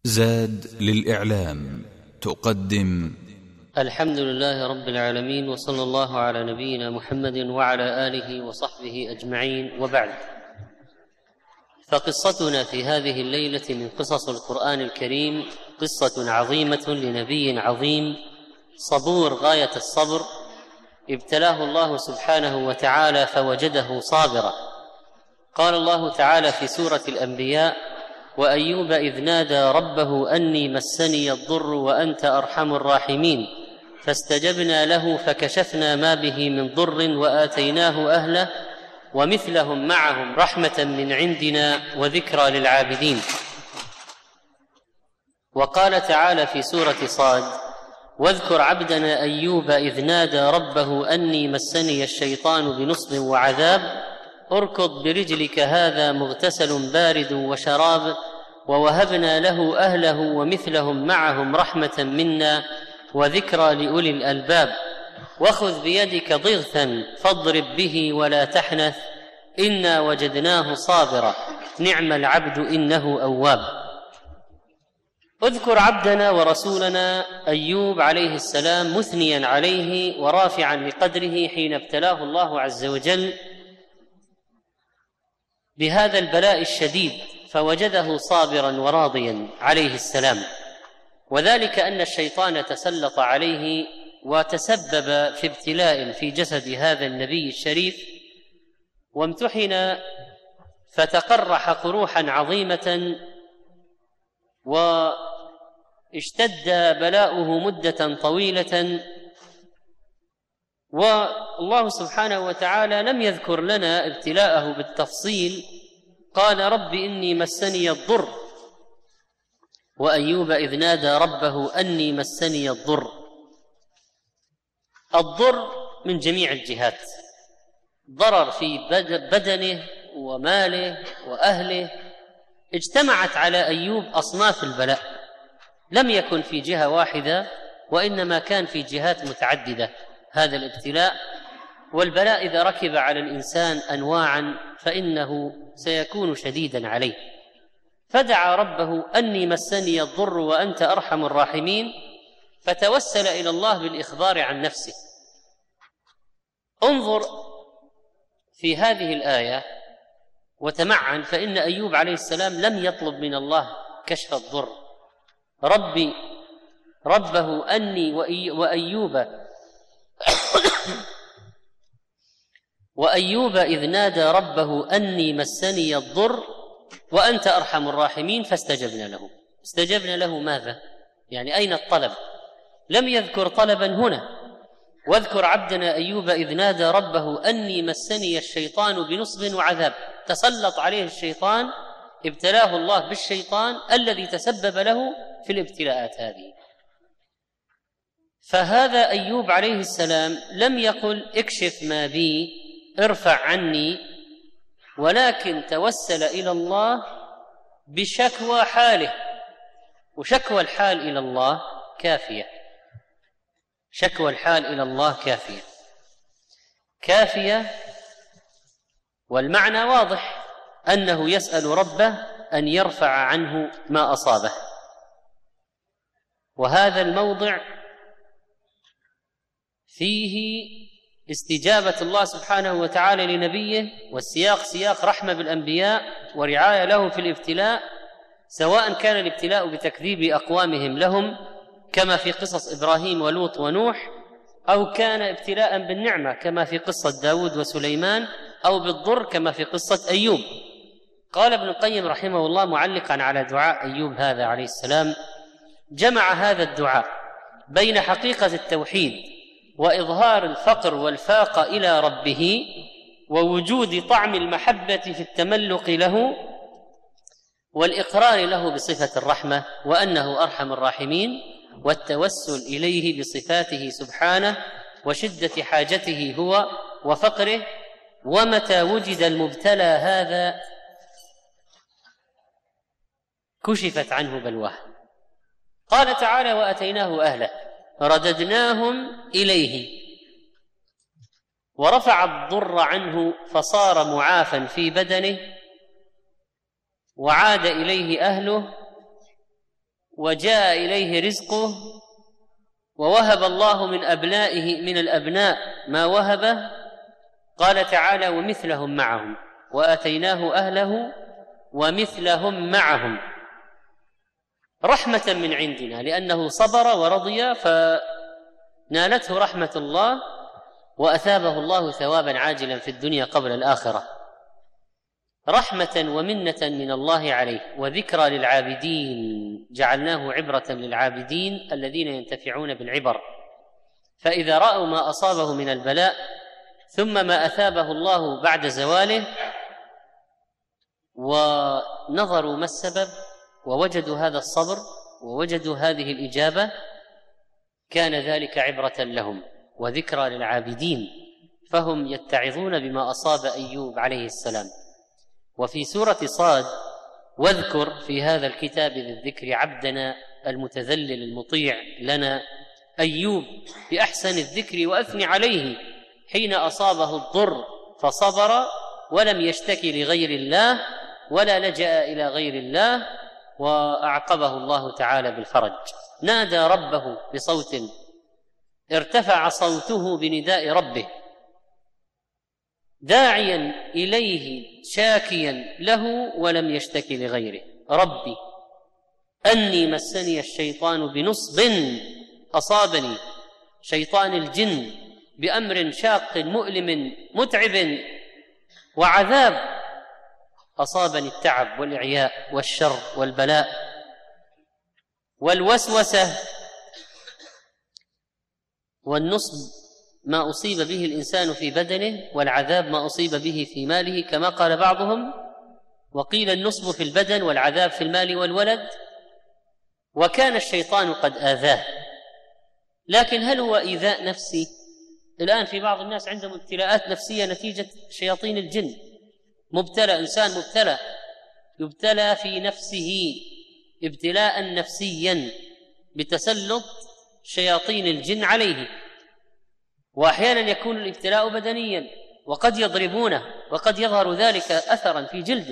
زاد للإعلام تقدم الحمد لله رب العالمين، وصلى الله على نبينا محمد وعلى آله وصحبه أجمعين، وبعد. فقصتنا في هذه الليلة من قصص القرآن الكريم قصة عظيمة لنبي عظيم صبور غاية الصبر، ابتلاه الله سبحانه وتعالى فوجده صابرا. قال الله تعالى في سورة الأنبياء: وأيوب إذ نادى ربه أني مسني الضر وأنت أرحم الراحمين فاستجبنا له فكشفنا ما به من ضر وآتيناه أهله ومثلهم معهم رحمة من عندنا وذكرى للعابدين. وقال تعالى في سورة صاد: واذكر عبدنا أيوب إذ نادى ربه أني مسني الشيطان بنصب وعذاب اركض برجلك هذا مغتسل بارد وشراب ووهبنا له أهله ومثلهم معهم رحمة منا وذكرى لأولي الألباب وخذ بيدك ضغثا فاضرب به ولا تحنث إنا وجدناه صابرا نعم العبد إنه أواب. اذكر عبدنا ورسولنا أيوب عليه السلام مثنيا عليه ورافعا لقدره حين ابتلاه الله عز وجل بهذا البلاء الشديد فوجده صابرا وراضيا عليه السلام، وذلك أن الشيطان تسلط عليه وتسبب في ابتلاء في جسد هذا النبي الشريف، وامتحن فتقرح قروحا عظيمة واشتد بلاؤه مدة طويلة. والله سبحانه وتعالى لم يذكر لنا ابتلاءه بالتفصيل، قال: رب إني مسني الضر. وأيوب إذ نادى ربه أني مسني الضر. الضر من جميع الجهات، ضرر في بدنه وماله وأهله، اجتمعت على أيوب أصناف البلاء، لم يكن في جهة واحدة وإنما كان في جهات متعددة هذا الابتلاء. والبلاء إذا ركب على الإنسان أنواعا فإنه سيكون شديدا عليه، فدعا ربه أني مسني الضر وأنت أرحم الراحمين، فتوسل إلى الله بالإخبار عن نفسه. انظر في هذه الآية وتمعن، فإن أيوب عليه السلام لم يطلب من الله كشف الضر. ربه أني وأيوب إذ نادى ربه أني مسني الضر وأنت أرحم الراحمين فاستجبنا له. استجبنا له ماذا؟ يعني أين الطلب؟ لم يذكر طلبا هنا. واذكر عبدنا أيوب إذ نادى ربه أني مسني الشيطان بنصب وعذاب، تسلط عليه الشيطان، ابتلاه الله بالشيطان الذي تسبب له في الابتلاءات هذه. فهذا أيوب عليه السلام لم يقل اكشف ما بي ارفع عني، ولكن توسل إلى الله بشكوى حاله، وشكوى الحال إلى الله كافية. شكوى الحال إلى الله كافية، والمعنى واضح أنه يسأل ربه أن يرفع عنه ما أصابه. وهذا الموضع فيه استجابة الله سبحانه وتعالى لنبيه، والسياق سياق رحمة بالأنبياء ورعاية لهم في الابتلاء، سواء كان الابتلاء بتكذيب أقوامهم لهم كما في قصص إبراهيم ولوط ونوح، أو كان ابتلاء بالنعمة كما في قصة داود وسليمان، أو بالضر كما في قصة أيوب. قال ابن القيم رحمه الله معلقا على دعاء أيوب هذا عليه السلام: جمع هذا الدعاء بين حقيقة التوحيد وإظهار الفقر والفاقة إلى ربه ووجود طعم المحبة في التملق له والإقرار له بصفة الرحمة وأنه أرحم الراحمين، والتوسل إليه بصفاته سبحانه وشدة حاجته هو وفقره، ومتى وجد المبتلى هذا كشفت عنه بلواه. قال تعالى: وأتيناه أهله رددناهم إليه، ورفع الضر عنه فصار معافا في بدنه، وعاد إليه أهله وجاء إليه رزقه، ووهب الله من الأبناء ما وهبه، قال تعالى: ومثلهم معهم، وآتيناه أهله ومثلهم معهم، رحمة من عندنا، لأنه صبر ورضي فنالته رحمة الله، وأثابه الله ثوابا عاجلا في الدنيا قبل الآخرة، رحمة ومنة من الله عليه، وذكرى للعابدين، جعلناه عبرة للعابدين الذين ينتفعون بالعبر، فإذا رأوا ما أصابه من البلاء ثم ما أثابه الله بعد زواله ونظروا ما السبب ووجدوا هذا الصبر ووجدوا هذه الإجابة، كان ذلك عبرة لهم وذكرى للعابدين، فهم يتعظون بما أصاب أيوب عليه السلام. وفي سورة صاد: واذكر في هذا الكتاب بالذكر عبدنا المتذلل المطيع لنا أيوب بأحسن الذكر وأثني عليه حين أصابه الضر فصبر ولم يشتكي لغير الله ولا لجأ إلى غير الله، وأعقبه الله تعالى بالفرج. نادى ربه بصوت ارتفع صوته بنداء ربه، داعيا إليه شاكيا له ولم يشتكي لغيره: ربي أني مسني الشيطان بنصب، أصابني شيطان الجن بأمر شاق مؤلم متعب، وعذاب، أصابني التعب والإعياء والشر والبلاء والوسوسة. والنصب ما أصيب به الإنسان في بدنه، والعذاب ما أصيب به في ماله، كما قال بعضهم، وقيل النصب في البدن والعذاب في المال والولد. وكان الشيطان قد آذاه، لكن هل هو إيذاء نفسي؟ الآن في بعض الناس عندهم ابتلاءات نفسية نتيجة شياطين الجن، مبتلى، إنسان مبتلى، يبتلى في نفسه ابتلاء نفسيا بتسلط شياطين الجن عليه. وأحيانا يكون الابتلاء بدنيا، وقد يضربونه، وقد يظهر ذلك أثرا في جلده،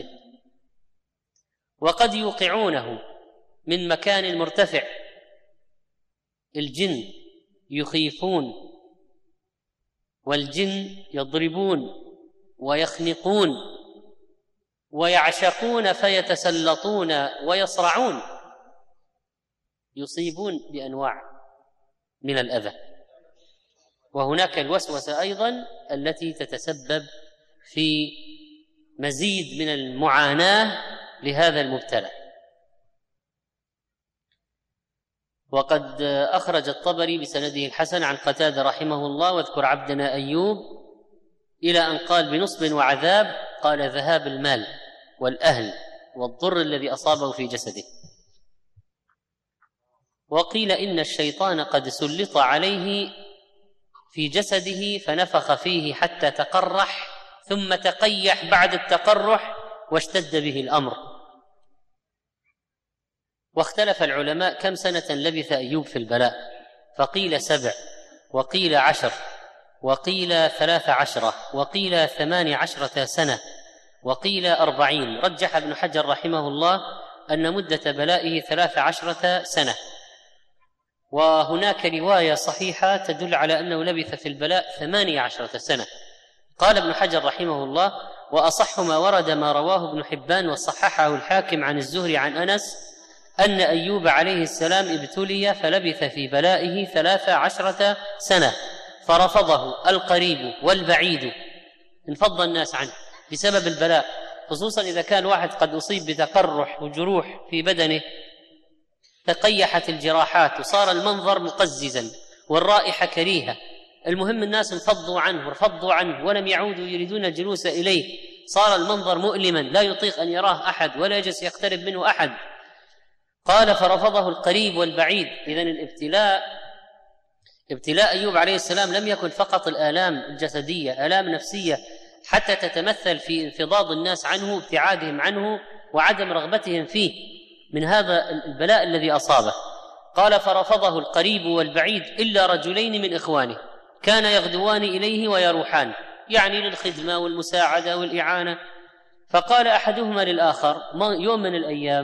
وقد يوقعونه من مكان مرتفع. الجن يخيفون، والجن يضربون ويخنقون ويعشقون فيتسلطون ويصرعون، يصيبون بأنواع من الأذى. وهناك الوسوسة أيضا التي تتسبب في مزيد من المعاناة لهذا المبتلى. وقد أخرج الطبري بسنده الحسن عن قتادة رحمه الله: واذكر عبدنا أيوب، إلى أن قال: بنصب وعذاب، قال: ذهاب المال والأهل والضر الذي أصابه في جسده. وقيل إن الشيطان قد سلط عليه في جسده فنفخ فيه حتى تقرح، ثم تقيح بعد التقرح واشتد به الأمر. واختلف العلماء كم سنة لبث أيوب في البلاء، فقيل 7، وقيل 10، وقيل 13، وقيل 18 سنة، وقيل 40. رجح ابن حجر رحمه الله أن مدة بلائه 13 سنة. وهناك رواية صحيحة تدل على أنه لبث في البلاء 18 سنة. قال ابن حجر رحمه الله: وأصح ما ورد ما رواه ابن حبان وصححه الحاكم عن الزهري عن أنس أن أيوب عليه السلام ابتلي فلبث في بلائه 13 سنة، فرفضه القريب والبعيد، انفض الناس عنه بسبب البلاء، خصوصا إذا كان واحد قد أصيب بتقرح وجروح في بدنه، تقيحت الجراحات وصار المنظر مقززا والرائحة كريهة، المهم الناس انفضوا عنه ورفضوا عنه ولم يعودوا يريدون الجلوس إليه، صار المنظر مؤلما لا يطيق أن يراه أحد ولا يجلس يقترب منه أحد. قال: فرفضه القريب والبعيد. إذن ابتلاء أيوب عليه السلام لم يكن فقط الآلام الجسدية، آلام نفسية حتى تتمثل في انفضاض الناس عنه، ابتعادهم عنه، وعدم رغبتهم فيه من هذا البلاء الذي أصابه. قال: فرفضه القريب والبعيد إلا رجلين من إخوانه كان يغدوان إليه ويروحان، يعني للخدمة والمساعدة والإعانة. فقال أحدهما للآخر يوم من الأيام: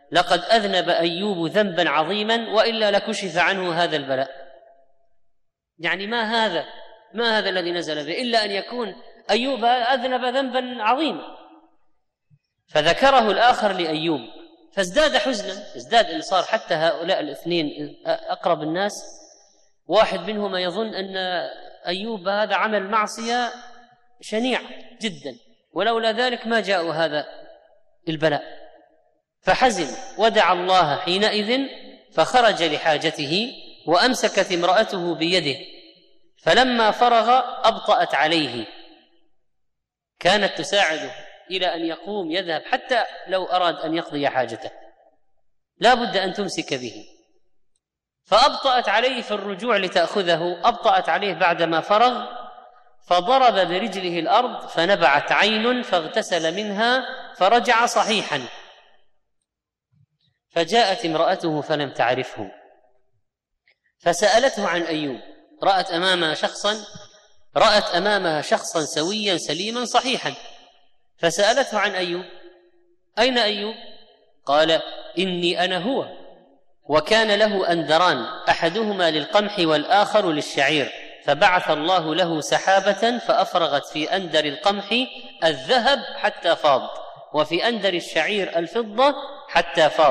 لقد أذنب أيوب ذنبا عظيما وإلا لكشف عنه هذا البلاء. يعني ما هذا الذي نزل به إلا أن يكون أيوب أذنب ذنبا عظيما. فذكره الآخر لأيوب فازداد حزنا، ازداد إنصار، حتى هؤلاء الاثنين أقرب الناس واحد منهما يظن أن أيوب هذا عمل معصية شنيع جدا، ولولا ذلك ما جاء هذا البلاء. فحزن ودعا الله حينئذ فخرج لحاجته، وأمسكت امرأته بيده، فلما فرغ أبطأت عليه، كانت تساعده إلى أن يقوم يذهب، حتى لو أراد أن يقضي حاجته لا بد أن تمسك به. فأبطأت عليه في الرجوع لتأخذه، أبطأت عليه بعدما فرغ، فضرب برجله الأرض فنبعت عين فاغتسل منها فرجع صحيحا. فجاءت امرأته فلم تعرفه فسألته عن أيوب، رأت أمامها شخصا سويا سليما صحيحا، فسألته عن أيوب: أين أيوب؟ قال: إني أنا هو. وكان له أندران، أحدهما للقمح والآخر للشعير، فبعث الله له سحابة فأفرغت في أندر القمح الذهب حتى فاض، وفي أندر الشعير الفضة حتى فاض.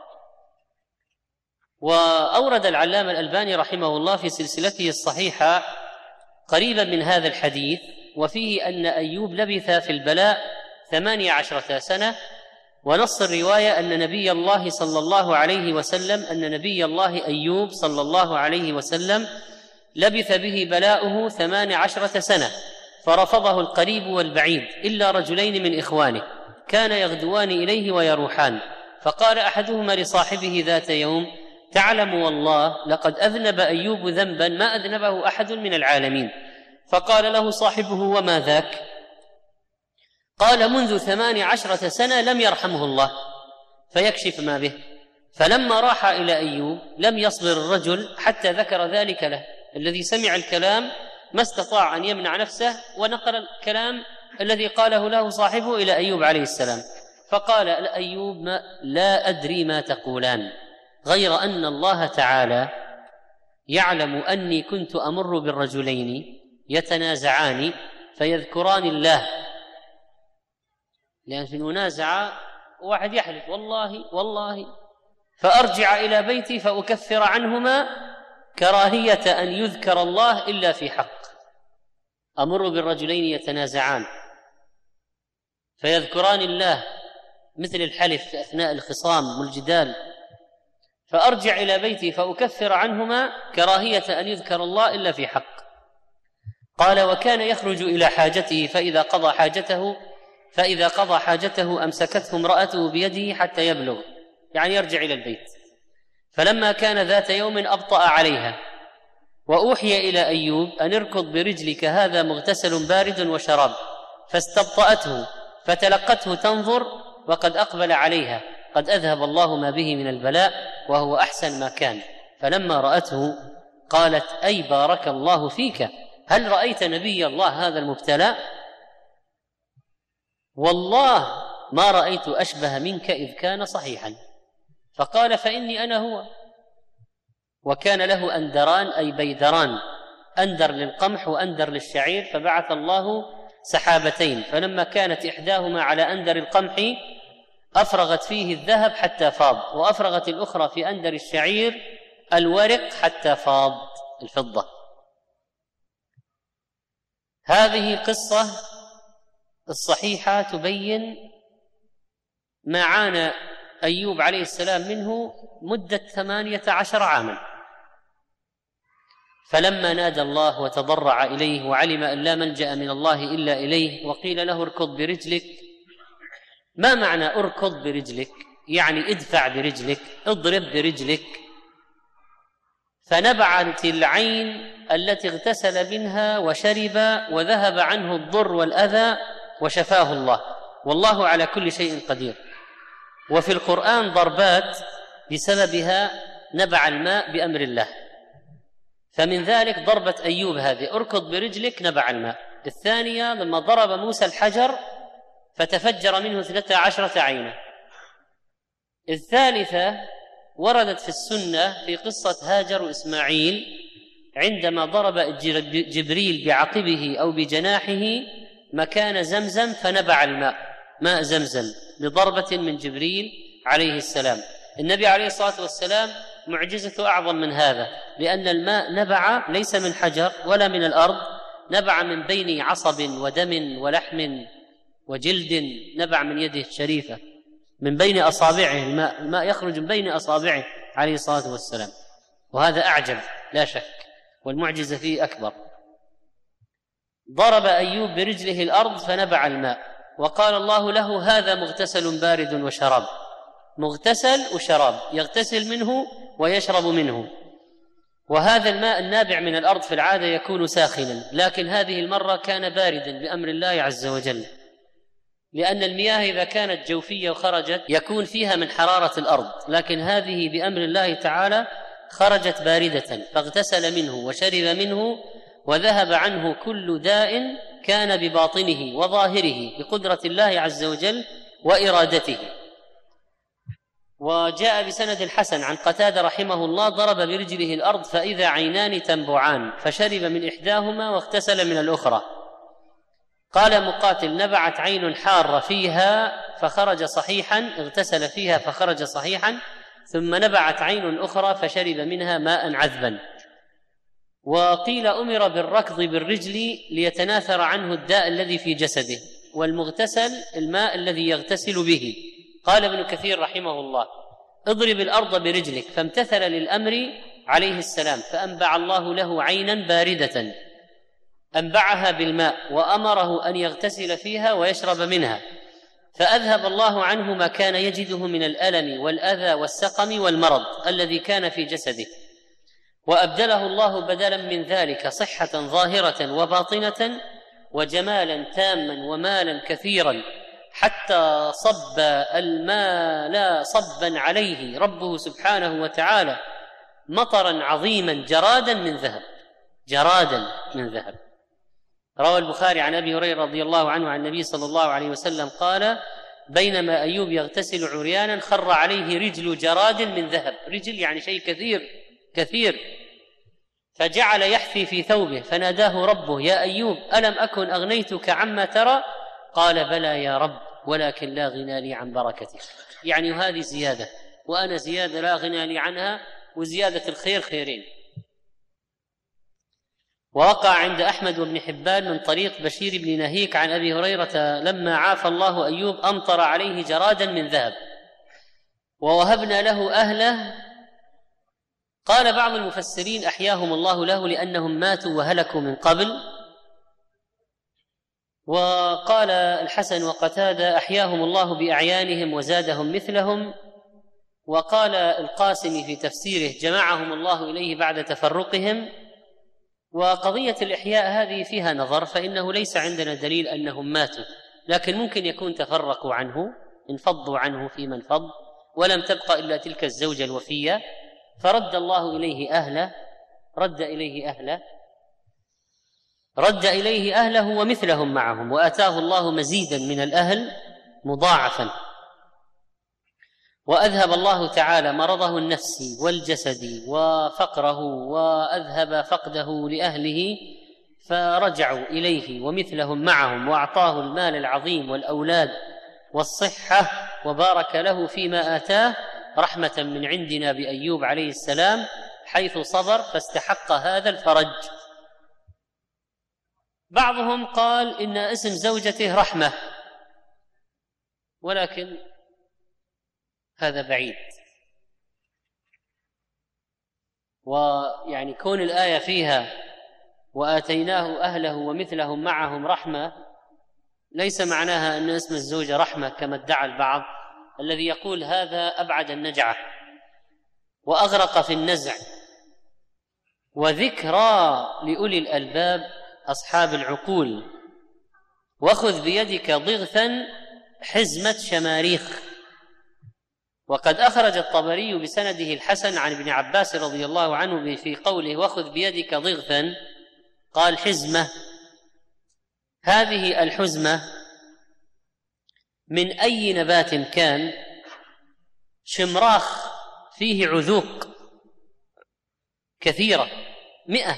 وأورد العلامة الألباني رحمه الله في سلسلته الصحيحة قريبا من هذا الحديث، وفيه أن أيوب لبث في البلاء 18 سنة، ونص الرواية أن نبي الله أيوب صلى الله عليه وسلم لبث به بلاؤه 18 سنة، فرفضه القريب والبعيد إلا رجلين من إخوانه كان يغدوان إليه ويروحان. فقال أحدهما لصاحبه ذات يوم: تعلم والله لقد أذنب أيوب ذنبا ما أذنبه أحد من العالمين. فقال له صاحبه: وما ذاك؟ قال: منذ 18 سنة لم يرحمه الله فيكشف ما به. فلما راح إلى أيوب لم يصبر الرجل حتى ذكر ذلك له. الذي سمع الكلام ما استطاع أن يمنع نفسه، ونقل الكلام الذي قاله له صاحبه إلى أيوب عليه السلام. فقال أيوب: لا أدري ما تقولان، غير أن الله تعالى يعلم أني كنت أمر بالرجلين يتنازعان فيذكران الله. لأن في المنازعة واحد يحلف والله فأرجع إلى بيتي فأكفر عنهما كراهية أن يذكر الله إلا في حق. أمر بالرجلين يتنازعان فيذكران الله مثل الحلف في أثناء الخصام والجدال، فأرجع إلى بيتي فأكفر عنهما كراهية أن يذكر الله إلا في حق. قال: وكان يخرج إلى حاجته فإذا قضى حاجته أمسكته امرأته بيده حتى يبلغ، يعني يرجع إلى البيت. فلما كان ذات يوم أبطأ عليها، وأوحي إلى أيوب أن اركض برجلك هذا مغتسل بارد وشراب، فاستبطأته فتلقته تنظر وقد أقبل عليها، قد أذهب الله ما به من البلاء وهو أحسن ما كان. فلما رأته قالت: أي بارك الله فيك، هل رأيت نبي الله هذا المبتلى؟ والله ما رأيت أشبه منك إذ كان صحيحا. فقال: فإني أنا هو. وكان له أندران أي بيدران، أندر للقمح وأندر للشعير، فبعث الله سحابتين، فلما كانت إحداهما على أندر القمح أفرغت فيه الذهب حتى فاض، وأفرغت الأخرى في أندر الشعير الورق حتى فاض الفضة. هذه قصة الصحيحة تبين ما عانى أيوب عليه السلام منه مدة 18 عاما. فلما نادى الله وتضرع إليه وعلم أن لا ملجأ من الله إلا إليه، وقيل له اركض برجلك. ما معنى اركض برجلك؟ يعني ادفع برجلك، اضرب برجلك. فنبعت العين التي اغتسل منها وشرب وذهب عنه الضر والأذى وشفاه الله، والله على كل شيء قدير. وفي القرآن ضربات بسببها نبع الماء بأمر الله، فمن ذلك ضربة أيوب هذه اركض برجلك نبع الماء. الثانية لما ضرب موسى الحجر فتفجر منه 13 عينا. الثالثة وردت في السنة في قصة هاجر وإسماعيل عندما ضرب جبريل بعقبه أو بجناحه مكان زمزم فنبع الماء، ماء زمزم بضربة من جبريل عليه السلام. النبي عليه الصلاة والسلام معجزته أعظم من هذا، لأن الماء نبع ليس من حجر ولا من الأرض، نبع من بين عصب ودم ولحم وجلد، نبع من يده الشريفة من بين أصابعه، الماء يخرج من بين أصابعه عليه الصلاة والسلام، وهذا أعجب لا شك، والمعجزة فيه أكبر. ضرب أيوب برجله الأرض فنبع الماء، وقال الله له هذا مغتسل بارد وشراب، مغتسل وشراب، يغتسل منه ويشرب منه. وهذا الماء النابع من الأرض في العادة يكون ساخنا، لكن هذه المرة كان باردا بأمر الله عز وجل، لأن المياه إذا كانت جوفية وخرجت يكون فيها من حرارة الأرض، لكن هذه بأمر الله تعالى خرجت باردة، فاغتسل منه وشرب منه، وذهب عنه كل داء كان بباطنه وظاهره بقدرة الله عز وجل وإرادته. وجاء بسند الحسن عن قتادة رحمه الله ضرب برجله الأرض فإذا عينان تنبعان، فشرب من إحداهما واغتسل من الأخرى. قال مقاتل نبعت عين حارة فيها فخرج صحيحا، اغتسل فيها فخرج صحيحا، ثم نبعت عين أخرى فشرب منها ماء عذبا. وقيل أمر بالركض بالرجل ليتناثر عنه الداء الذي في جسده، والمغتسل الماء الذي يغتسل به. قال ابن كثير رحمه الله اضرب الأرض برجلك، فامتثل للأمر عليه السلام، فأنبع الله له عينا باردة أنبعها بالماء، وأمره أن يغتسل فيها ويشرب منها، فأذهب الله عنه ما كان يجده من الألم والأذى والسقم والمرض الذي كان في جسده، وأبدله الله بدلا من ذلك صحة ظاهرة وباطنة وجمالا تاما ومالا كثيرا، حتى صب الماء صبا عليه ربه سبحانه وتعالى مطرا عظيما جرادا من ذهب، جرادا من ذهب. روى البخاري عن أبي هريرة رضي الله عنه عن النبي صلى الله عليه وسلم قال بينما أيوب يغتسل عريانا خر عليه رجل جراد من ذهب، رجل يعني شيء كثير، فجعل يحفي في ثوبه، فناداه ربه يا أيوب ألم أكن أغنيتك عما ترى؟ قال بلى يا رب ولكن لا غنى لي عن بركتك. يعني هذه زيادة، وأنا زيادة لا غنى لي عنها، وزيادة الخير خيرين. ووقع عند أحمد وابن حبان من طريق بشير بن نهيك عن أبي هريرة لما عافى الله أيوب أمطر عليه جرادا من ذهب ووهبنا له أهله. قال بعض المفسرين أحياهم الله له لأنهم ماتوا وهلكوا من قبل، وقال الحسن وقتادة أحياهم الله بأعيانهم وزادهم مثلهم. وقال القاسمي في تفسيره جمعهم الله إليه بعد تفرقهم. وقضية الإحياء هذه فيها نظر، فإنه ليس عندنا دليل أنهم ماتوا، لكن ممكن يكون تفرقوا عنه، انفضوا عنه في من فض، ولم تبقى إلا تلك الزوجة الوفية، فرد الله إليه أهله، رد إليه أهله ومثلهم معهم، وآتاه الله مزيدا من الأهل مضاعفا. وأذهب الله تعالى مرضه النفسي والجسدي وفقره، وأذهب فقده لأهله فرجعوا إليه ومثلهم معهم، وأعطاه المال العظيم والأولاد والصحة، وبارك له فيما آتاه رحمة من عندنا بأيوب عليه السلام حيث صبر فاستحق هذا الفرج. بعضهم قال إن اسم زوجته رحمة، ولكن هذا بعيد. ويعني كون الآية فيها وآتيناه أهله ومثلهم معهم رحمة ليس معناها أن اسم الزوجة رحمة كما ادعى البعض الذي يقول هذا أبعد النجعة وأغرق في النزع. وذكرى لأولي الألباب أصحاب العقول، وخذ بيدك ضغثا حزمة شماريخ. وقد أخرج الطبري بسنده الحسن عن ابن عباس رضي الله عنه في قوله وخذ بيدك ضغثا قال حزمة. هذه الحزمة من أي نبات كان شمراخ فيه عذوق كثيرة، 100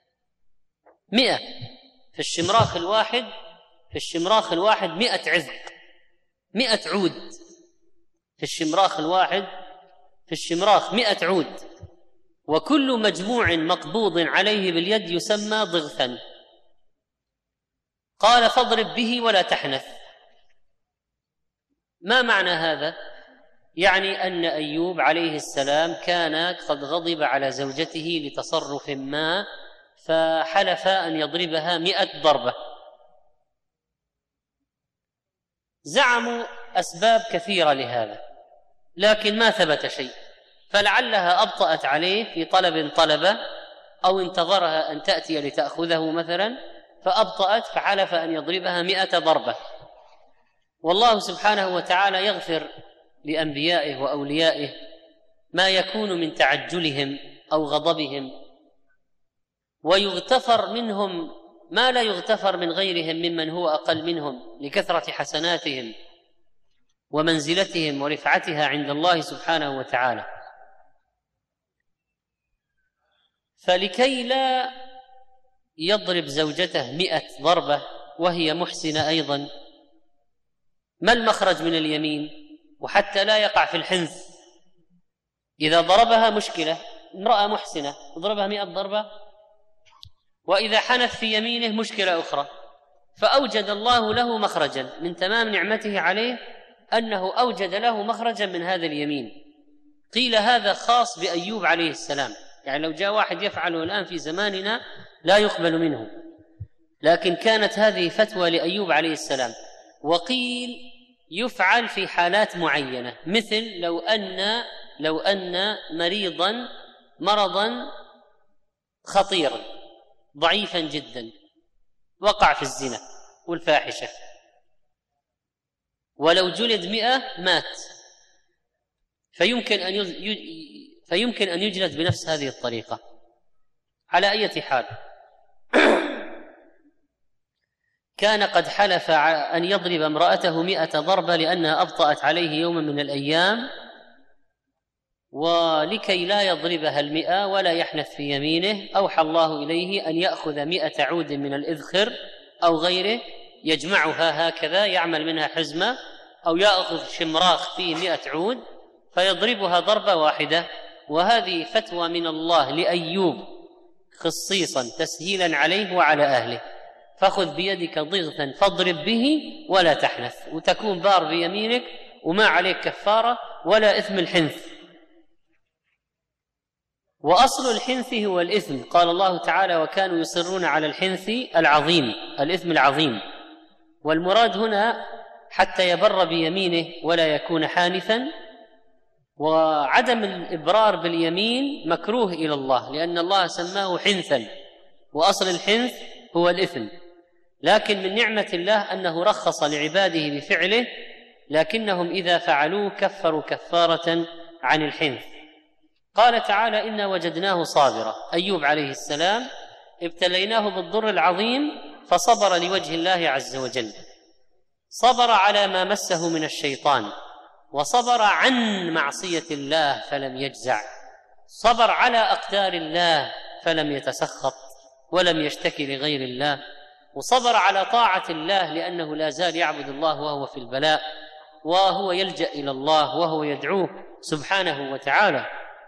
في الشمراخ الواحد 100 عذق، 100 عود في الشمراخ الواحد، في الشمراخ 100 عود، وكل مجموع مقبوض عليه باليد يسمى ضغثا. قال فاضرب به ولا تحنث. ما معنى هذا؟ يعني أن أيوب عليه السلام كان قد غضب على زوجته لتصرف ما، فحلف أن يضربها 100 ضربة. زعموا أسباب كثيرة لهذا لكن ما ثبت شيء، فلعلها أبطأت عليه في طلبه، أو انتظرها أن تأتي لتأخذه مثلا فأبطأت فحلف أن يضربها 100 ضربة. والله سبحانه وتعالى يغفر لأنبيائه وأوليائه ما يكون من تعجلهم أو غضبهم، ويغتفر منهم ما لا يغتفر من غيرهم ممن هو أقل منهم لكثرة حسناتهم ومنزلتهم ورفعتها عند الله سبحانه وتعالى. فلكي لا يضرب زوجته 100 ضربة وهي محسنة أيضا، ما المخرج من اليمين؟ وحتى لا يقع في الحنث، إذا ضربها مشكلة، امرأة محسنة يضربها 100 ضربة، وإذا حنث في يمينه مشكلة أخرى. فأوجد الله له مخرجا من تمام نعمته عليه، أنه أوجد له مخرجا من هذا اليمين. قيل هذا خاص بأيوب عليه السلام، يعني لو جاء واحد يفعله الآن في زماننا لا يقبل منه، لكن كانت هذه فتوى لأيوب عليه السلام. وقيل يفعل في حالات معينة، مثل لو أن مرضا خطيرا ضعيفا جدا وقع في الزنا والفاحشة، ولو جلد 100 مات، فيمكن أن يجلد بنفس هذه الطريقة. على أي حال كان قد حلف أن يضرب امرأته 100 ضربة لأنها أبطأت عليه يوما من الأيام، ولكي لا يضربها 100 ولا يحنث في يمينه أوحى الله إليه أن يأخذ 100 عود من الإذخر أو غيره يجمعها هكذا، يعمل منها حزمة، أو يأخذ شمراخ فيه 100 عود فيضربها ضربة واحدة. وهذه فتوى من الله لأيوب خصيصا تسهيلا عليه وعلى أهله. فخذ بيدك ضغثا فاضرب به ولا تحنث، وتكون بار بيمينك وما عليك كفارة ولا إثم الحنث. وأصل الحنث هو الإثم، قال الله تعالى وكانوا يصرون على الحنث العظيم، الإثم العظيم. والمراد هنا حتى يبر بيمينه ولا يكون حانثا. وعدم الإبرار باليمين مكروه إلى الله، لأن الله سماه حنثا، وأصل الحنث هو الإثم. لكن من نعمة الله أنه رخص لعباده بفعله، لكنهم إذا فعلوه كفروا كفارة عن الحنث. قال تعالى إنا وجدناه صابرا، أيوب عليه السلام ابتليناه بالضر العظيم فصبر لوجه الله عز وجل، صبر على ما مسه من الشيطان، وصبر عن معصية الله فلم يجزع، صبر على أقدار الله فلم يتسخط ولم يشتكي لغير الله، وصبر على طاعة الله لأنه لا زال يعبد الله وهو في البلاء، وهو يلجأ إلى الله وهو يدعوه سبحانه وتعالى.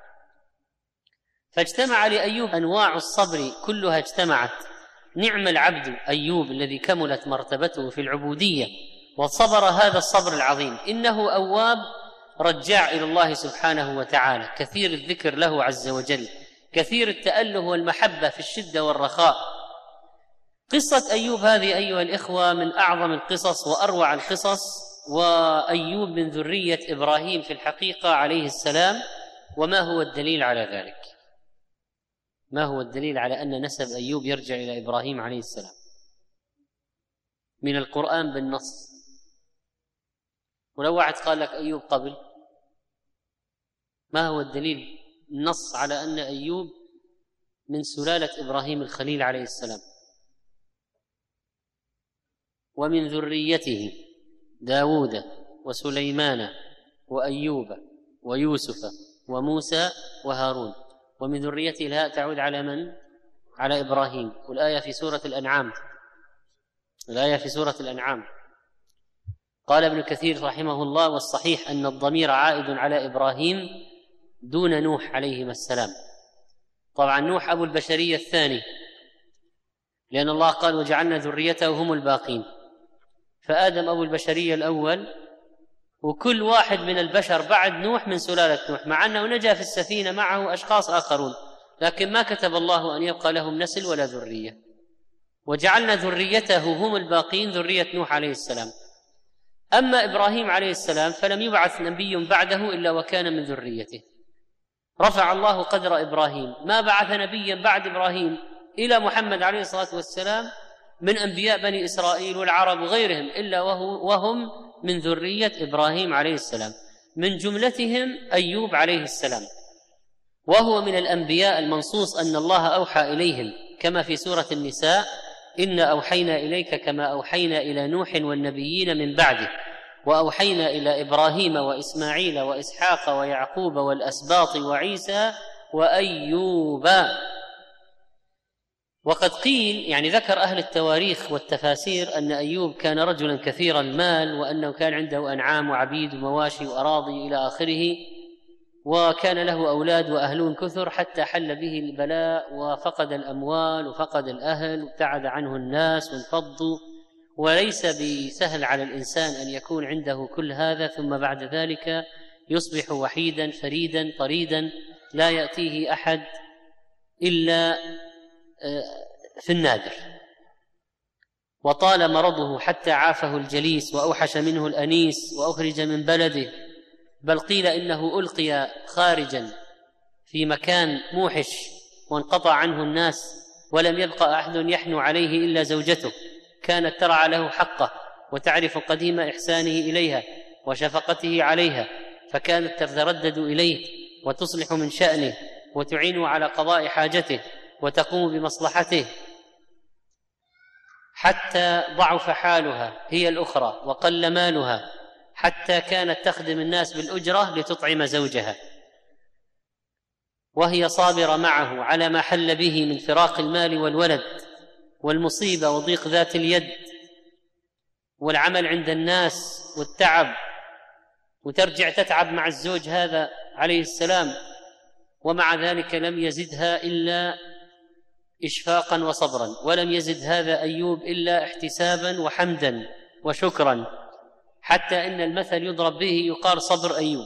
فاجتمع لأيوب أنواع الصبر كلها اجتمعت. نعم العبد أيوب الذي كملت مرتبته في العبودية وصبر هذا الصبر العظيم، إنه أواب رجاع إلى الله سبحانه وتعالى، كثير الذكر له عز وجل، كثير التأله والمحبة في الشدة والرخاء. قصة أيوب هذه أيها الإخوة من أعظم القصص وأروع القصص، وأيوب من ذرية إبراهيم في الحقيقة عليه السلام. وما هو الدليل على ذلك؟ ما هو الدليل على أن نسب أيوب يرجع إلى إبراهيم عليه السلام؟ من القرآن بالنص. ولو واحد قال لك أيوب قبل، ما هو الدليل النص على أن أيوب من سلالة إبراهيم الخليل عليه السلام ومن ذريته داود وسليمان وأيوب ويوسف وموسى وهارون. ومن ذريته الهاء تعود على من؟ على إبراهيم. والآية في سورة الأنعام. قال ابن كثير رحمه الله: والصحيح أن الضمير عائد على إبراهيم دون نوح عليهما السلام. طبعا نوح أبو البشرية الثاني، لأن الله قال: وجعلنا ذريته هم الباقين. فآدم أبو البشرية الأول، وكل واحد من البشر بعد نوح من سلالة نوح، مع أنه نجا في السفينة معه أشخاص آخرون، لكن ما كتب الله أن يبقى لهم نسل ولا ذرية. وجعلنا ذريته هم الباقين، ذرية نوح عليه السلام. أما إبراهيم عليه السلام فلم يبعث نبي بعده إلا وكان من ذريته. رفع الله قدر إبراهيم، ما بعث نبيا بعد إبراهيم إلى محمد عليه الصلاة والسلام من أنبياء بني إسرائيل والعرب وغيرهم إلا وهم من ذرية إبراهيم عليه السلام، من جملتهم أيوب عليه السلام، وهو من الأنبياء المنصوص أن الله أوحى إليهم، كما في سورة النساء: إنا أوحينا إليك كما أوحينا إلى نوح والنبيين من بعده، وأوحينا إلى إبراهيم وإسماعيل وإسحاق ويعقوب والأسباط وعيسى وأيوب. وقد قيل، يعني ذكر أهل التواريخ والتفاسير، أن أيوب كان رجلا كثير المال، وأنه كان عنده أنعام وعبيد ومواشي وأراضي إلى آخره، وكان له أولاد وأهلون كثر، حتى حل به البلاء وفقد الأموال وفقد الأهل وابتعد عنه الناس وانفضوا. وليس بسهل على الإنسان أن يكون عنده كل هذا ثم بعد ذلك يصبح وحيدا فريدا طريدا لا يأتيه أحد إلا في النادر. وطال مرضه حتى عافه الجليس وأوحش منه الأنيس وأخرج من بلده، بل قيل إنه ألقي خارجا في مكان موحش وانقطع عنه الناس، ولم يبقى أحد يحنو عليه إلا زوجته، كانت ترعى له حقه وتعرف قديم إحسانه إليها وشفقته عليها، فكانت تتردد إليه وتصلح من شأنه وتعينه على قضاء حاجته وتقوم بمصلحته، حتى ضعف حالها هي الأخرى وقل مالها، حتى كانت تخدم الناس بالأجرة لتطعم زوجها، وهي صابرة معه على ما حل به من فراق المال والولد والمصيبة وضيق ذات اليد والعمل عند الناس والتعب، وترجع تتعب مع الزوج هذا عليه السلام، ومع ذلك لم يزدها إلا إشفاقا وصبرا، ولم يزد هذا أيوب إلا احتسابا وحمدا وشكرا، حتى إن المثل يضرب به يقال صبر أيوب.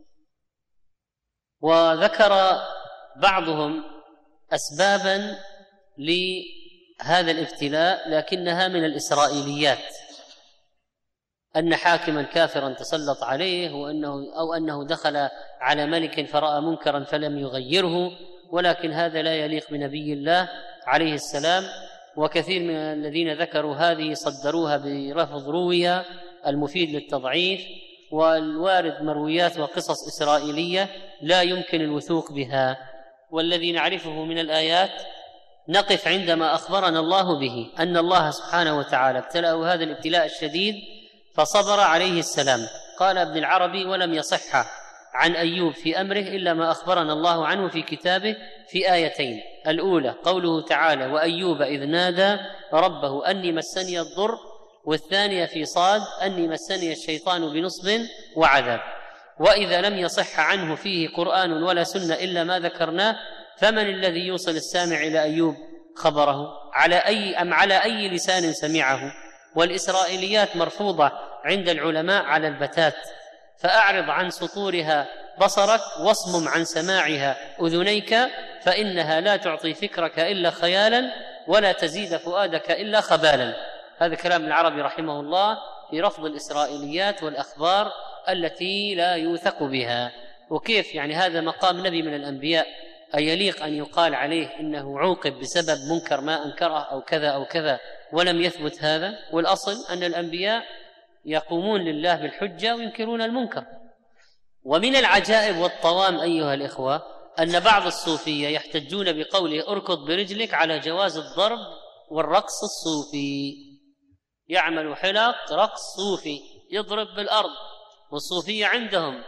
وذكر بعضهم أسبابا لهذا الابتلاء لكنها من الإسرائيليات، أن حاكما كافرا تسلط عليه، أنه دخل على ملك فرأى منكرا فلم يغيره، ولكن هذا لا يليق بنبي الله عليه السلام. وكثير من الذين ذكروا هذه صدروها برفض روية المفيد للتضعيف، والوارد مرويات وقصص إسرائيلية لا يمكن الوثوق بها. والذي نعرفه من الآيات نقف عندما أخبرنا الله به أن الله سبحانه وتعالى ابتلأه هذا الابتلاء الشديد فصبر عليه السلام. قال ابن العربي: ولم يصح عن أيوب في أمره إلا ما أخبرنا الله عنه في كتابه في آيتين: الأولى قوله تعالى: وأيوب إذ نادى ربه أني مسني الضر، والثانية في صاد: أني مسني الشيطان بنصب وعذاب. وإذا لم يصح عنه فيه قرآن ولا سنة إلا ما ذكرناه، فمن الذي يوصل السامع إلى أيوب خبره؟ على أي لسان سمعه؟ والإسرائيليات مرفوضة عند العلماء على البتات، فأعرض عن سطورها بصرك واصمم عن سماعها أذنيك، فإنها لا تعطي فكرك إلا خيالا ولا تزيد فؤادك إلا خبالا. هذا كلام العربي رحمه الله في رفض الإسرائيليات والأخبار التي لا يوثق بها. وكيف يعني هذا مقام نبي من الأنبياء أيليق أن يقال عليه إنه عوقب بسبب منكر ما أنكره أو كذا أو كذا ولم يثبت هذا؟ والأصل أن الأنبياء يقومون لله بالحجة وينكرون المنكر. ومن العجائب والطوام أيها الإخوة أن بعض الصوفية يحتجون بقوله اركض برجلك على جواز الضرب والرقص الصوفي، يعمل حلق رقص صوفي يضرب بالأرض. والصوفية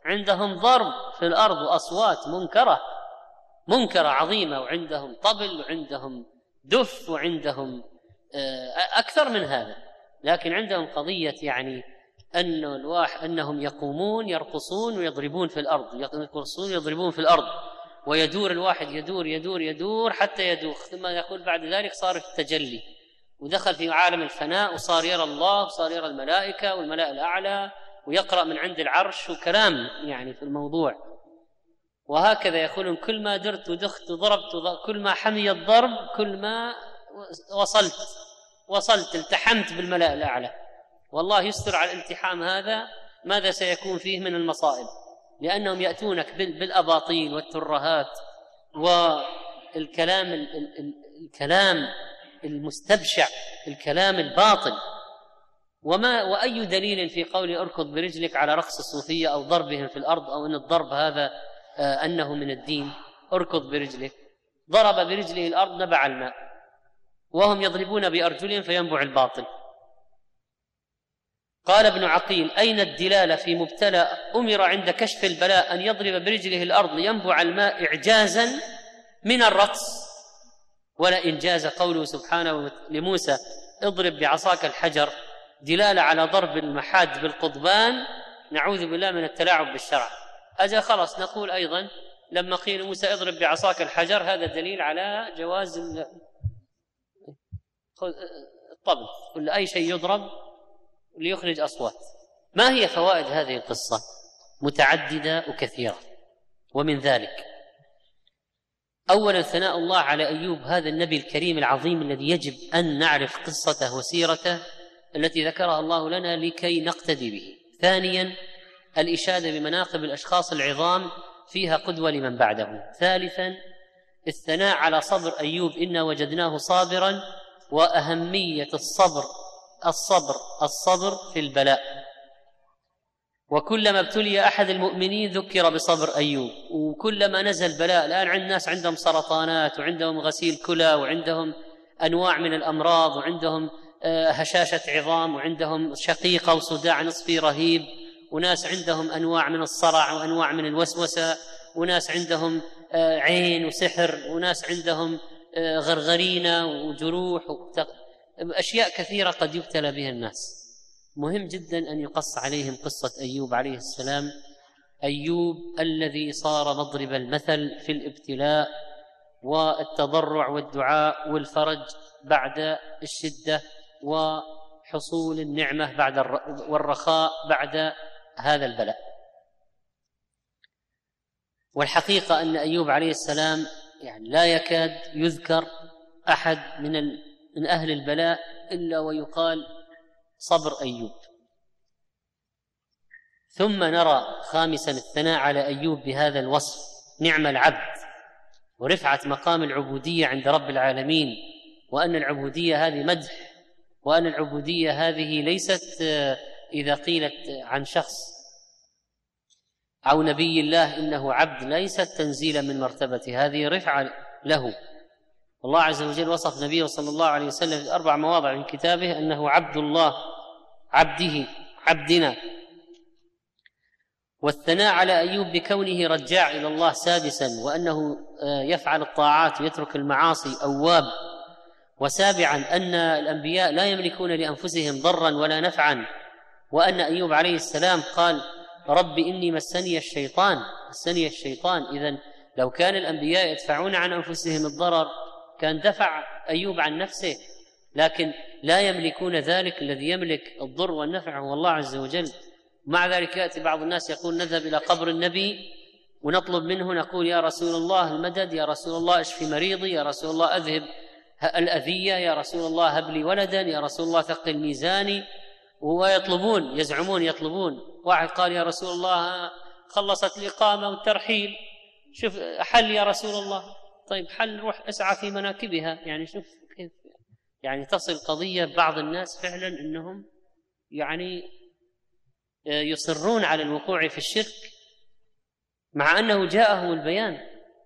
عندهم ضرب في الأرض وأصوات منكرة عظيمة، وعندهم طبل وعندهم دف وعندهم أكثر من هذا، لكن عندهم قضية يعني أنهم يقومون يرقصون ويضربون في الأرض، ويدور الواحد يدور حتى يدوخ، ثم يقول بعد ذلك صار في التجلي ودخل في عالم الفناء، وصار يرى الله وصار يرى الملائكة والملائكة الأعلى، ويقرأ من عند العرش، وكلام يعني في الموضوع. وهكذا يقولون كل ما درت ودخت وضربت، كل ما حمي الضرب كل ما وصلت التحمت بالملأ الأعلى. والله يستر على الالتحام هذا ماذا سيكون فيه من المصائب، لأنهم يأتونك بالأباطيل والترهات والكلام الكلام المستبشع، الكلام الباطل. وأي دليل في قول اركض برجلك على رقص الصوفية أو ضربهم في الأرض، أو أن الضرب هذا أنه من الدين؟ اركض برجلك، ضرب برجله الأرض نبع الماء، وهم يضربون بأرجلهم فينبع الباطل. قال ابن عقيل: أين الدلالة في مبتلى أمر عند كشف البلاء أن يضرب برجله الأرض لينبع الماء إعجازا من الرقص، ولا إنجاز قوله سبحانه لموسى اضرب بعصاك الحجر دلالة على ضرب المحاد بالقضبان؟ نعوذ بالله من التلاعب بالشرع. أجل خلاص نقول أيضا لما قيل موسى اضرب بعصاك الحجر هذا دليل على جواز الطبل، كل أي شيء يضرب ليخرج أصوات. ما هي فوائد هذه القصة؟ متعددة وكثيرة، ومن ذلك أولا ثناء الله على أيوب، هذا النبي الكريم العظيم الذي يجب أن نعرف قصته وسيرته التي ذكرها الله لنا لكي نقتدي به. ثانيا الإشادة بمناقب الأشخاص العظام فيها قدوة لمن بعده. ثالثا الثناء على صبر أيوب، إنا وجدناه صابرا، وأهمية الصبر في البلاء. وكلما ابتلي أحد المؤمنين ذكر بصبر أيوب، وكلما نزل بلاء. الآن عند الناس عندهم سرطانات، وعندهم غسيل كلى، وعندهم أنواع من الأمراض، وعندهم هشاشة عظام، وعندهم شقيقة وصداع نصفي رهيب، وناس عندهم أنواع من الصرع وأنواع من الوسوسة، وناس عندهم عين وسحر، وناس عندهم غرغرينة وجروح أشياء كثيرة قد يبتلى بها الناس. مهم جدا أن يقص عليهم قصة أيوب عليه السلام، أيوب الذي صار مضرب المثل في الابتلاء والتضرع والدعاء والفرج بعد الشدة، وحصول النعمة والرخاء بعد هذا البلاء. والحقيقة أن أيوب عليه السلام يعني لا يكاد يذكر أحد من أهل البلاء إلا ويقال صبر أيوب. ثم نرى خامسا الثناء على أيوب بهذا الوصف: نعم العبد، ورفعة مقام العبودية عند رب العالمين، وأن العبودية هذه مدح، وأن العبودية هذه ليست إذا قيلت عن شخص أو نبي الله إنه عبد ليست تنزيلا من مرتبته، هذه رفعة له. الله عز وجل وصف نبيه صلى الله عليه وسلم في 4 مواضع من كتابه أنه عبد الله، عبدنا. والثناء على أيوب بكونه رجاع إلى الله سادسا، وأنه يفعل الطاعات ويترك المعاصي أواب. وسابعا أن الأنبياء لا يملكون لأنفسهم ضرا ولا نفعا، وأن أيوب عليه السلام قال رب إني مسني الشيطان. إذن لو كان الأنبياء يدفعون عن أنفسهم الضرر كان دفع أيوب عن نفسه، لكن لا يملكون ذلك. الذي يملك الضر والنفع هو الله عز وجل. مع ذلك يأتي بعض الناس يقول نذهب إلى قبر النبي ونطلب منه، نقول يا رسول الله المدد، يا رسول الله اشفي مريضي، يا رسول الله أذهب الأذية، يا رسول الله هب لي ولدا، يا رسول الله ثقل ميزاني. ويطلبون يطلبون. واحد قال يا رسول الله خلصت الإقامة والترحيل، شوف حل يا رسول الله. طيب حل، روح اسعى في مناكبها. يعني شوف كيف يعني تصل قضية بعض الناس فعلا أنهم يعني يصرون على الوقوع في الشرك مع أنه جاءهم البيان.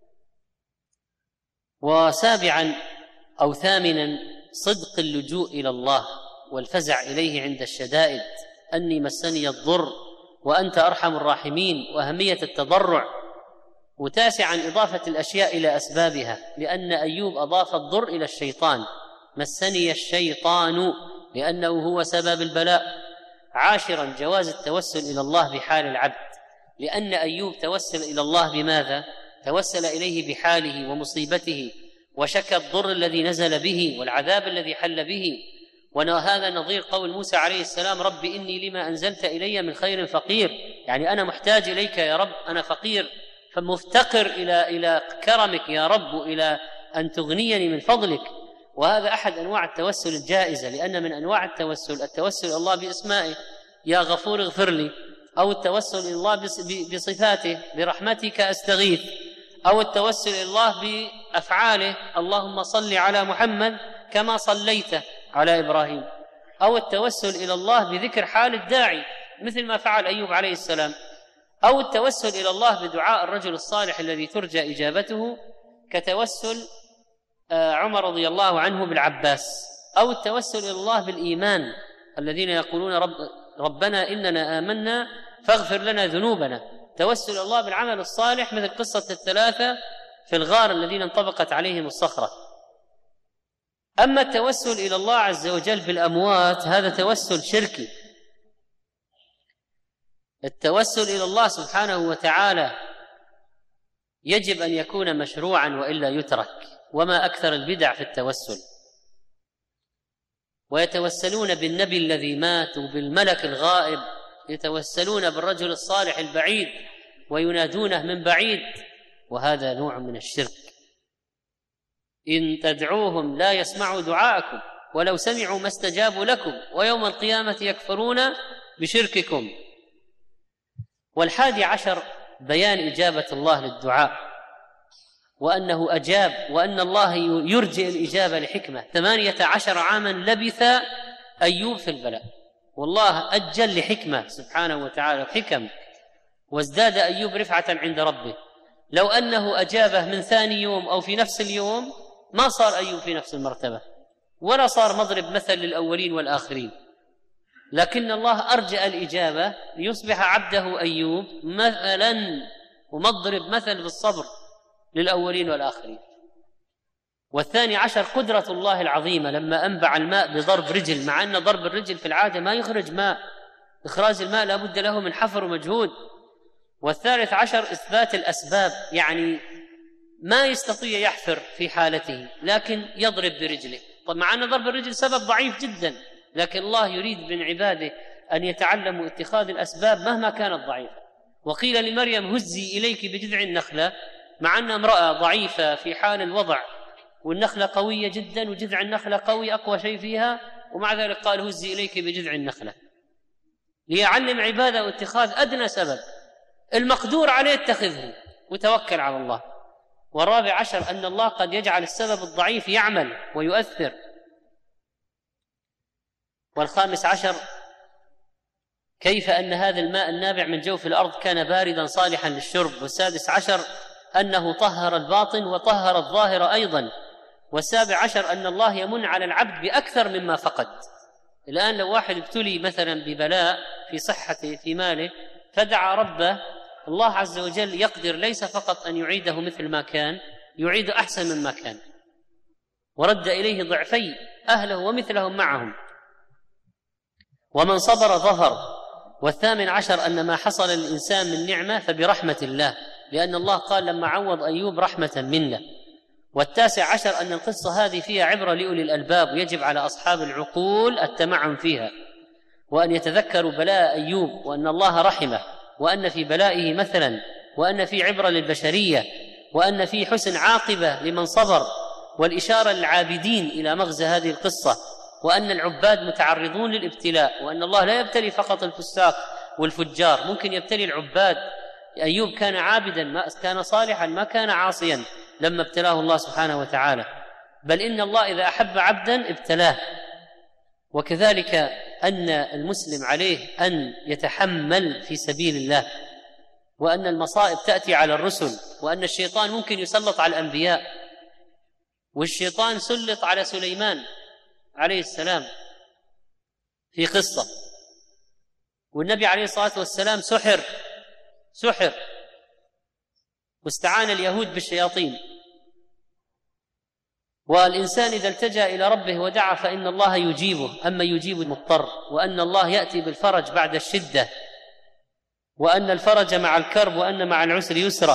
وسابعا أو ثامنا صدق اللجوء إلى الله والفزع إليه عند الشدائد، أني مسني الضر وأنت أرحم الراحمين، وأهمية التضرع. وتاسعا إضافة الأشياء إلى أسبابها، لأن أيوب أضاف الضر إلى الشيطان، مسني الشيطان، لأنه هو سبب البلاء. عاشرا جواز التوسل إلى الله بحال العبد، لأن أيوب توسل إلى الله بماذا؟ توسل إليه بحاله ومصيبته، وشكى الضر الذي نزل به والعذاب الذي حل به. وهذا نظير قول موسى عليه السلام: رب إني لما أنزلت إلي من خير فقير، يعني أنا محتاج إليك يا رب، أنا فقير فمفتقر إلى كرمك يا رب، إلى أن تغنيني من فضلك. وهذا أحد أنواع التوسل الجائزة، لأن من أنواع التوسل إلى الله بأسمائه يا غفور اغفر لي، أو التوسل إلى الله بصفاته برحمتك أستغيث، أو التوسل إلى الله بأفعاله اللهم صل على محمد كما صليت على إبراهيم، أو التوسل إلى الله بذكر حال الداعي مثل ما فعل أيوب عليه السلام، أو التوسل إلى الله بدعاء الرجل الصالح الذي ترجى إجابته كتوسل عمر رضي الله عنه بالعباس، أو التوسل إلى الله بالإيمان الذين يقولون ربنا إننا آمنا فاغفر لنا ذنوبنا. توسل إلى الله بالعمل الصالح مثل قصة الثلاثة في الغار الذين انطبقت عليهم الصخرة. أما التوسل إلى الله عز وجل بالأموات هذا توسل شركي. التوسل إلى الله سبحانه وتعالى يجب أن يكون مشروعا وإلا يترك، وما أكثر البدع في التوسل. ويتوسلون بالنبي الذي مات وبالملك الغائب، يتوسلون بالرجل الصالح البعيد وينادونه من بعيد، وهذا نوع من الشرك. إن تدعوهم لا يسمعوا دعاءكم ولو سمعوا ما استجابوا لكم ويوم القيامة يكفرون بشرككم. 11 بيان إجابة الله للدعاء، وأنه أجاب، وأن الله يرجئ الإجابة لحكمة. 18 عاما لبث أيوب في البلاء، والله أجل لحكمة سبحانه وتعالى حكم، وازداد أيوب رفعة عند ربه. لو أنه أجابه من ثاني يوم أو في نفس اليوم ما صار أيوب في نفس المرتبة، ولا صار مضرب مثل للأولين والآخرين، لكن الله أرجأ الإجابة ليصبح عبده أيوب مثلا ومضرب مثل بالصبر للأولين والآخرين. 12 قدرة الله العظيمة لما أنبع الماء بضرب رجل، مع أن ضرب الرجل في العادة ما يخرج ماء، إخراج الماء لا بد له من حفر ومجهود. 13 إثبات الأسباب، يعني ما يستطيع يحفر في حالته لكن يضرب برجله. طب مع أن ضرب الرجل سبب ضعيف جدا، لكن الله يريد من عباده أن يتعلموا اتخاذ الأسباب مهما كانت ضعيفة. وقيل لمريم هزي إليك بجذع النخلة، مع أن امرأة ضعيفة في حال الوضع والنخلة قوية جدا وجذع النخلة قوي أقوى شيء فيها، ومع ذلك قال هزي إليك بجذع النخلة، ليعلم عباده اتخاذ أدنى سبب المقدور عليه اتخذه وتوكل على الله. 14 أن الله قد يجعل السبب الضعيف يعمل ويؤثر. 15 كيف أن هذا الماء النابع من جوف الأرض كان باردا صالحا للشرب. 16 أنه طهر الباطن وطهر الظاهر أيضا. 17 أن الله يمن على العبد بأكثر مما فقد. الآن لو واحد ابتلي مثلا ببلاء في صحته في ماله فدعا ربه، الله عز وجل يقدر ليس فقط أن يعيده مثل ما كان، يعيد أحسن مما كان، ورد إليه ضعفي أهله ومثلهم معهم، ومن صبر ظفر. 18 أن ما حصل للإنسان من نعمة فبرحمة الله، لأن الله قال لما عوض أيوب رحمة منا. 19 أن القصة هذه فيها عبرة لأولي الألباب، ويجب على أصحاب العقول التمعن فيها، وأن يتذكروا بلاء أيوب، وأن الله رحمه، وأن في بلائه مثلا، وأن في عبرة للبشرية، وأن في حسن عاقبة لمن صبر، والإشارة للعابدين إلى مغزى هذه القصة، وأن العباد متعرضون للابتلاء، وأن الله لا يبتلي فقط الفساق والفجار، ممكن يبتلي العباد. أيوب كان عابدا، ما كان صالحا، ما كان عاصيا لما ابتلاه الله سبحانه وتعالى، بل إن الله إذا أحب عبدا ابتلاه. وكذلك أن المسلم عليه أن يتحمل في سبيل الله، وأن المصائب تأتي على الرسل، وأن الشيطان ممكن يسلط على الأنبياء، والشيطان سلط على سليمان عليه السلام في قصة، والنبي عليه الصلاة والسلام سحر واستعان اليهود بالشياطين. والإنسان إذا التجأ إلى ربه ودعا فإن الله يجيبه، أما يجيب المضطر، وأن الله يأتي بالفرج بعد الشدة، وأن الفرج مع الكرب، وأن مع العسر يسرا،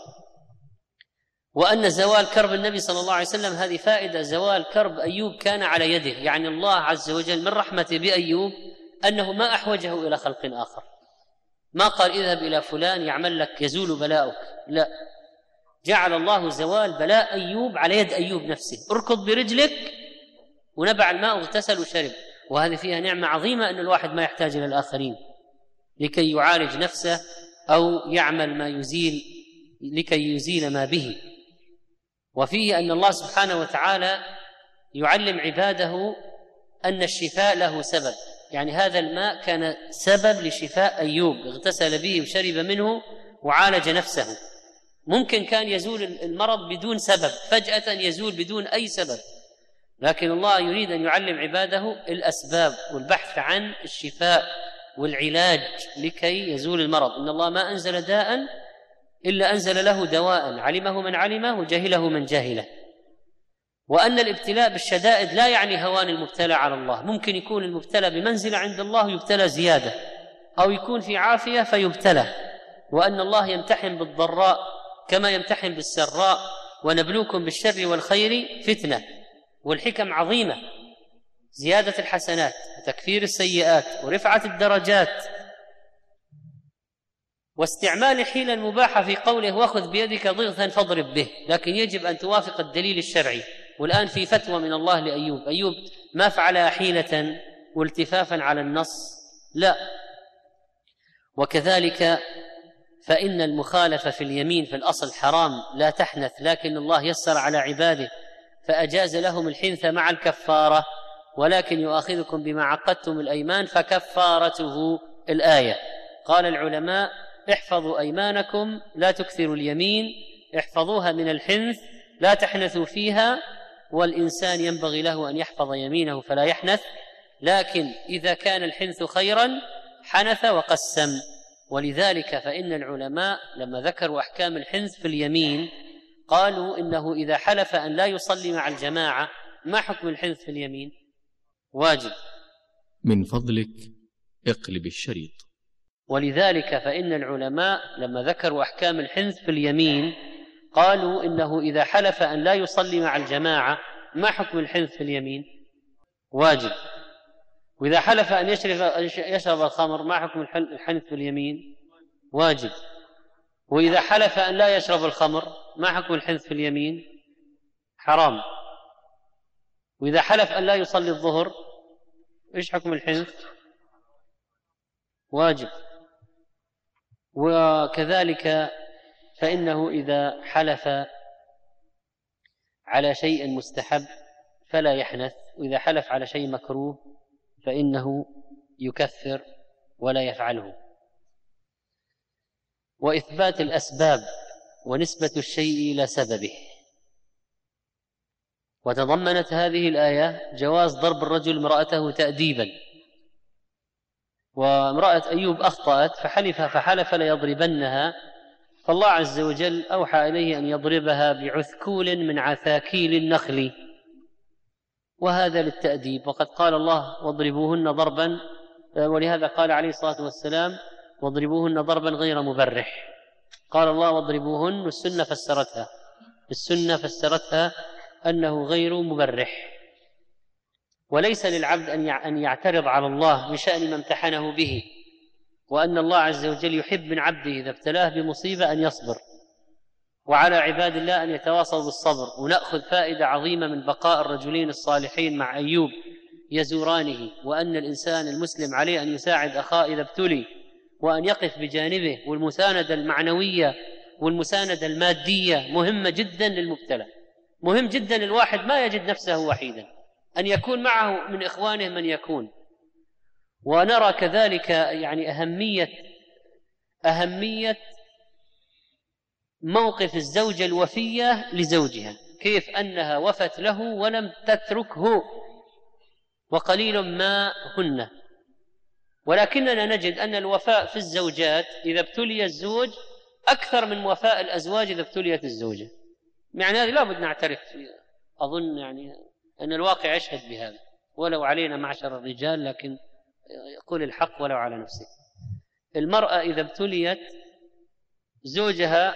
وأن زوال كرب النبي صلى الله عليه وسلم هذه فائدة. زوال كرب أيوب كان على يده، يعني الله عز وجل من رحمته بأيوب أنه ما أحوجه إلى خلق آخر، ما قال اذهب إلى فلان يعمل لك يزول بلاؤك، لا، جعل الله زوال بلاء أيوب على يد أيوب نفسه. اركض برجلك ونبع الماء واغتسل وشرب. وهذه فيها نعمة عظيمة أن الواحد ما يحتاج إلى الآخرين لكي يعالج نفسه أو يعمل ما يزيل لكي يزيل ما به. وفيه أن الله سبحانه وتعالى يعلم عباده أن الشفاء له سبب، يعني هذا الماء كان سبب لشفاء أيوب، اغتسل به وشرب منه وعالج نفسه. ممكن كان يزول المرض بدون سبب، فجأة يزول بدون أي سبب، لكن الله يريد أن يعلم عباده الأسباب والبحث عن الشفاء والعلاج لكي يزول المرض. إن الله ما أنزل داء إلا أنزل له دواء، علمه من علمه وجهله من جهله. وأن الابتلاء بالشدائد لا يعني هوان المبتلى على الله، ممكن يكون المبتلى بمنزلة عند الله يبتلى زيادة، أو يكون في عافية فيبتلى. وأن الله يمتحن بالضراء كما يمتحن بالسراء، ونبلوكم بالشر والخير فتنة. والحكم عظيمة، زيادة الحسنات وتكفير السيئات ورفعة الدرجات، واستعمال الحيلة المباحة في قوله واخذ بيدك ضغثا فاضرب به، لكن يجب أن توافق الدليل الشرعي. والآن في فتوى من الله لأيوب، أيوب ما فعلها حيلة والتفافا على النص، لا. وكذلك فإن المخالفة في اليمين في الأصل حرام لا تحنث، لكن الله يسر على عباده فأجاز لهم الحنث مع الكفارة، ولكن يؤاخذكم بما عقدتم الأيمان فكفارته الآية. قال العلماء احفظوا أيمانكم لا تكثروا اليمين، احفظوها من الحنث لا تحنثوا فيها، والإنسان ينبغي له أن يحفظ يمينه فلا يحنث، لكن إذا كان الحنث خيرا حنث وقسم. ولذلك فإن العلماء لما ذكروا أحكام الحنث في اليمين قالوا إنه إذا حلف أن لا يصلي مع الجماعة، ما حكم الحنث في اليمين؟ واجب. من فضلك اقلب الشريط. ولذلك فإن العلماء لما ذكروا أحكام الحنث في اليمين قالوا إنه إذا حلف أن لا يصلي مع الجماعة، ما حكم الحنث في اليمين؟ واجب. وإذا حلف أن يشرب الخمر، ما حكم الحنث في اليمين؟ واجب. وإذا حلف أن لا يشرب الخمر، ما حكم الحنث في اليمين؟ حرام. وإذا حلف أن لا يصلي الظهر، إيش حكم الحنث؟ واجب. وكذلك فإنه إذا حلف على شيء مستحب فلا يحنث، وإذا حلف على شيء مكروه فإنه يكفر ولا يفعله. وإثبات الأسباب ونسبة الشيء إلى سببه. وتضمنت هذه الآية جواز ضرب الرجل امرأته تأديبا. وامرأة أيوب أخطأت فحلف ليضربنها، فالله عز وجل أوحى إليه أن يضربها بعثكول من عثاكيل النخل، وهذا للتأديب. وقد قال الله واضربوهن ضربا، ولهذا قال عليه الصلاة والسلام واضربوهن ضربا غير مبرح. قال الله واضربوهن، السنة فسرتها أنه غير مبرح. وليس للعبد أن يعترض على الله بشأن ما امتحنه به، وأن الله عز وجل يحب من عبده إذا ابتلاه بمصيبة أن يصبر، وعلى عباد الله أن يتواصلوا بالصبر. ونأخذ فائدة عظيمة من بقاء الرجلين الصالحين مع أيوب يزورانه، وأن الإنسان المسلم عليه أن يساعد أخاه إذا ابتلي، وأن يقف بجانبه. والمساندة المعنوية والمساندة المادية مهمة جدا للمبتلى. مهم جدا الواحد ما يجد نفسه وحيدا، أن يكون معه من إخوانه من يكون. ونرى كذلك يعني أهمية موقف الزوجة الوفية لزوجها، كيف أنها وفت له ولم تتركه، وقليل ما هن. ولكننا نجد أن الوفاء في الزوجات إذا ابتلي الزوج أكثر من وفاء الأزواج إذا ابتليت الزوجة. يعني هذه لا بد نعترف، أظن يعني أن الواقع يشهد بهذا، ولو علينا معشر الرجال، لكن يقول الحق ولو على نفسه. المرأة إذا ابتليت زوجها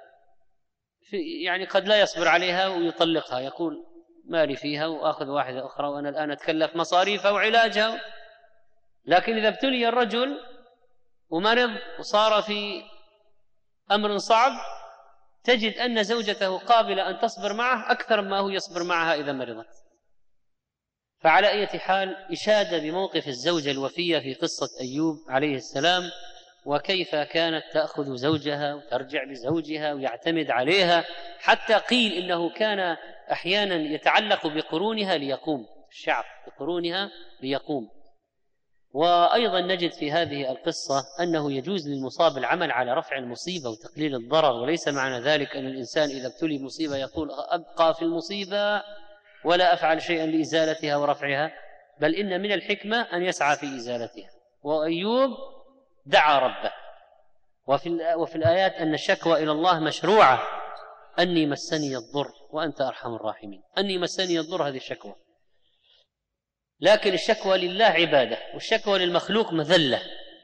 يعني قد لا يصبر عليها ويطلقها، يقول ما لي فيها وآخذ واحدة أخرى وأنا الآن أتكلف مصاريفها وعلاجها. لكن إذا ابتلي الرجل ومرض وصار في أمر صعب، تجد أن زوجته قابلة أن تصبر معه أكثر ما هو يصبر معها إذا مرضت. فعلى أي حال إشادة بموقف الزوجة الوفية في قصة أيوب عليه السلام، وكيف كانت تأخذ زوجها وترجع بزوجها ويعتمد عليها، حتى قيل إنه كان أحيانا يتعلق بقرونها ليقوم، الشعر بقرونها ليقوم. وأيضا نجد في هذه القصة أنه يجوز للمصاب العمل على رفع المصيبة وتقليل الضرر، وليس معنى ذلك أن الإنسان إذا ابتلي مصيبة يقول أبقى في المصيبة ولا أفعل شيئا لإزالتها ورفعها، بل إن من الحكمة أن يسعى في إزالتها. وأيوب دعا ربه. وفي الآيات أن الشكوى إلى الله مشروعة، أني مسني الضر وأنت أرحم الراحمين. أني مسني الضر هذه الشكوى، لكن الشكوى لله عبادة، والشكوى للمخلوق مذلة.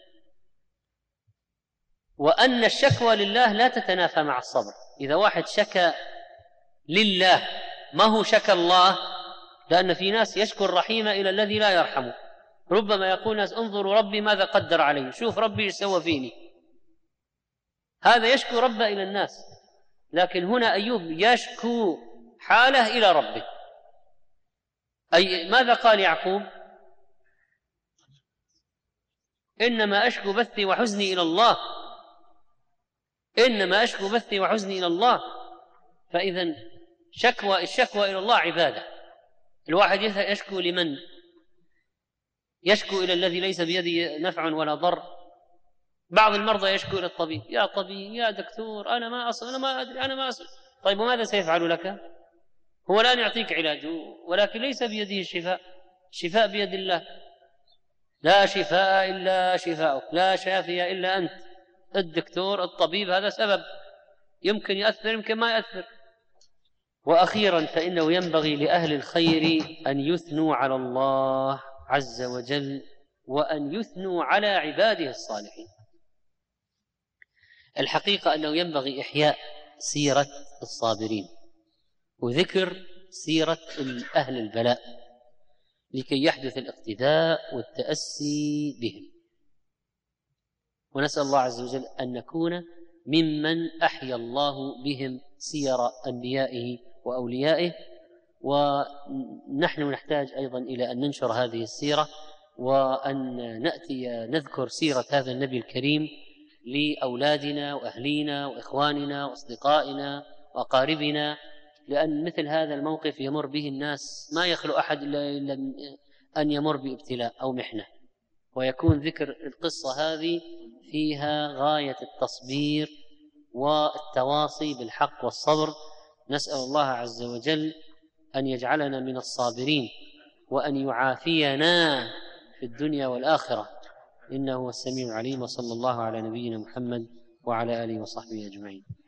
وأن الشكوى لله لا تتنافى مع الصبر. إذا واحد شكى لله ما هو شكى الله، لأن في ناس يشكو الرحيم إلى الذي لا يرحمه. ربما يقول ناس انظروا ربي ماذا قدر علي، شوف ربي يسوى فيني، هذا يشكو ربه إلى الناس. لكن هنا أيوب يشكو حاله إلى ربه. أي ماذا قال يعقوب؟ إنما أشكو بثي وحزني إلى الله، إنما أشكو بثي وحزني إلى الله. فإذا الشكوى إلى الله عبادة. الواحد يشكو لمن؟ يشكو إلى الذي ليس بيده نفع ولا ضر. بعض المرضى يشكو إلى الطبيب، يا طبيب يا دكتور أنا ما أدري أنا ما أصل. طيب وماذا سيفعل لك؟ هو الآن يعطيك علاجه، ولكن ليس بيده الشفاء، الشفاء بيد الله. لا شفاء إلا شفاؤك، لا شافي إلا أنت. الدكتور الطبيب هذا سبب، يمكن يأثر يمكن ما يأثر. وأخيرا فإنه ينبغي لأهل الخير أن يثنوا على الله عز وجل، وأن يثنوا على عباده الصالحين. الحقيقة أنه ينبغي إحياء سيرة الصابرين وذكر سيرة أهل البلاء لكي يحدث الاقتداء والتأسي بهم. ونسأل الله عز وجل أن نكون ممن أحيا الله بهم سير أنبيائه وأوليائه. ونحن نحتاج أيضا إلى أن ننشر هذه السيرة، وأن نأتي نذكر سيرة هذا النبي الكريم لأولادنا وأهلينا وإخواننا وأصدقائنا وأقاربنا، لأن مثل هذا الموقف يمر به الناس ما يخلو أحد إلا أن يمر بابتلاء أو محنة، ويكون ذكر القصة هذه فيها غاية التصبير والتواصي بالحق والصبر. نسأل الله عز وجل أن يجعلنا من الصابرين، وأن يعافينا في الدنيا والآخرة، إنه هو السميع العليم. وصلى الله على نبينا محمد وعلى آله وصحبه أجمعين.